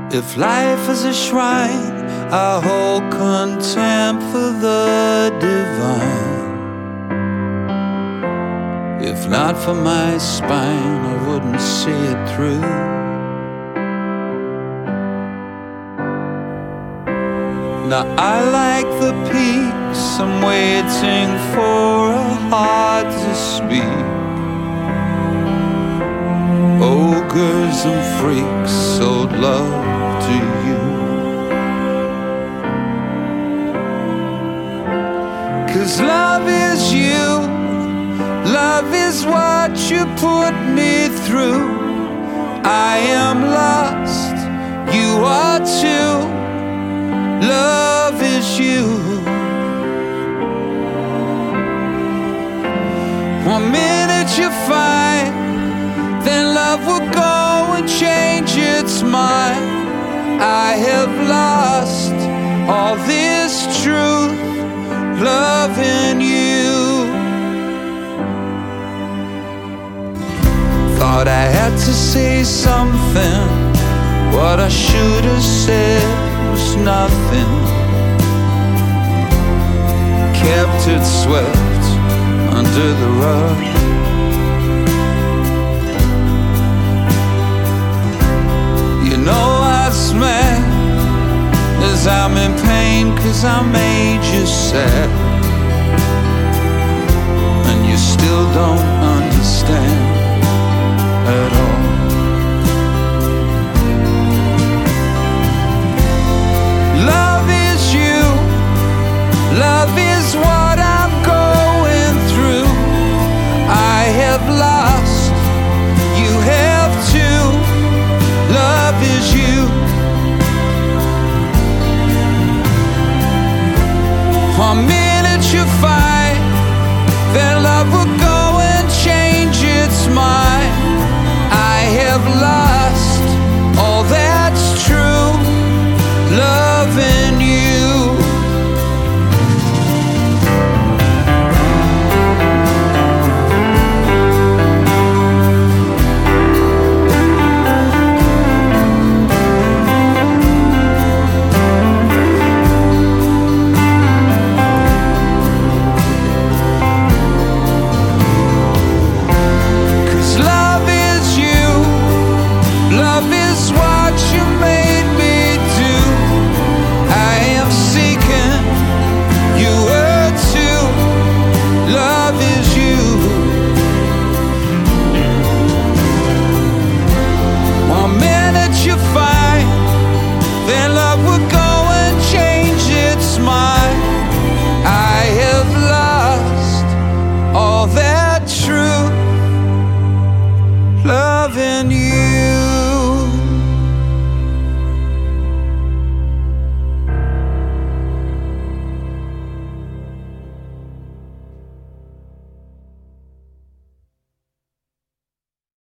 If life is a shrine, I hold contempt for the divine. If not for my spine, I wouldn't see it through. Now I like the peaks, I'm waiting for a heart to speak. Ogres and freaks sold love to you. 'Cause love is you, love is what you put me through. I am lost, you are too. Love is you. One minute you find, then love will go and change its mind. I have lost all this truth, love in you. Thought I had to say something, what I should have said was nothing. Kept it swept under the rug. You know what's mad is I'm in pain 'cause I made you sad, and you still don't understand at all. Love is you, love is what I'm going through. I have lost, you have too. Love is you. One minute you fight, then love will go and change its mind. I have lost all that's true, love in you. Love is